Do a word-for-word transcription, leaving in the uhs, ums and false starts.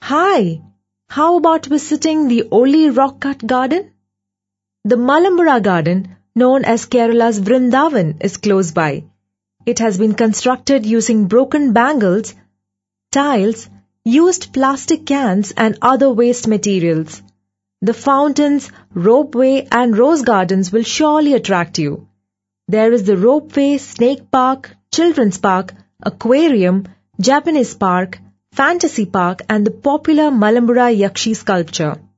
Hi, how about visiting the Oli rock cut garden? The Malambura garden, known as Kerala's Vrindavan, is close by. It has been constructed using broken bangles, tiles, used plastic cans and other waste materials. The fountains, ropeway and rose gardens will surely attract you. There is the ropeway, snake park, children's park, aquarium, Japanese park, fantasy park and the popular Malambura Yakshi sculpture.